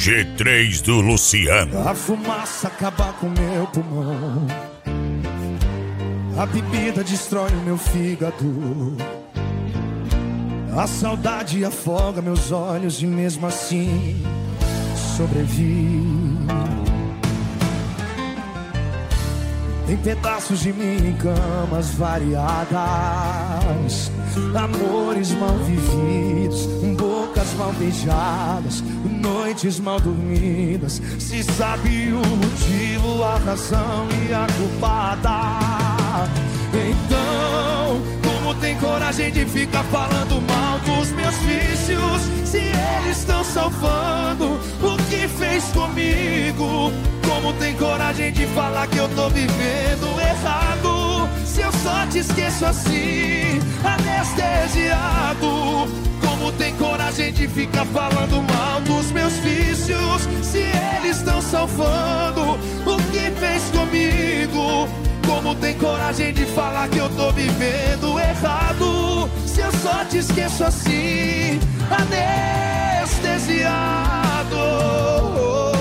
G3 do Luciano. A fumaça acaba com meu pulmão, a bebida destrói o meu fígado, a saudade afoga meus olhos e mesmo assim sobrevivi. Tem pedaços de mim em camas variadas, amores mal vividos, bocas mal beijadas, noites mal dormidas. Se sabe o motivo, a razão e a culpada, então como tem coragem de ficar falando mal dos meus vícios, se eles estão salvando o que fez comigo? Como tem coragem de falar que eu tô vivendo errado, se eu só te esqueço assim, anestesiado? Como tem coragem de ficar falando mal dos meus vícios, se eles estão salvando o que fez comigo? Como tem coragem de falar que eu tô vivendo errado, se eu só te esqueço assim, anestesiado?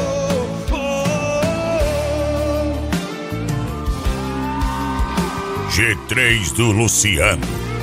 G3 do Luciano.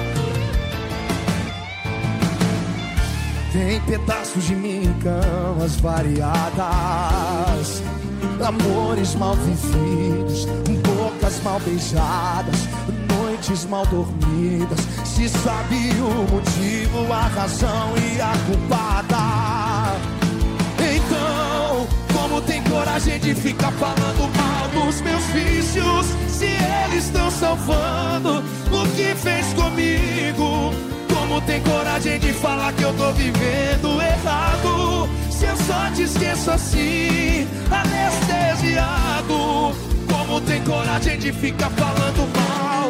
Tem pedaços de mim em camas variadas, amores mal vividos, bocas mal beijadas, noites mal dormidas. Se sabe o motivo, a razão e a culpada, então como tem coragem de ficar falando mal dos meus vícios, se eles estão salvando o que fez comigo? Como tem coragem de falar que eu tô vivendo errado, se eu só te esqueço assim, anestesiado? Como tem coragem de ficar falando mal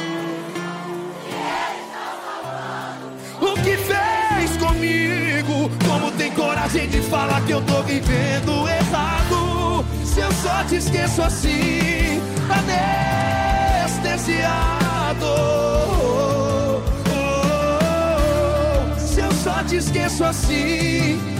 o que fez comigo? Como tem coragem de falar que eu tô vivendo errado, se eu só te esqueço assim, anestesiado? Se eu só te esqueço assim,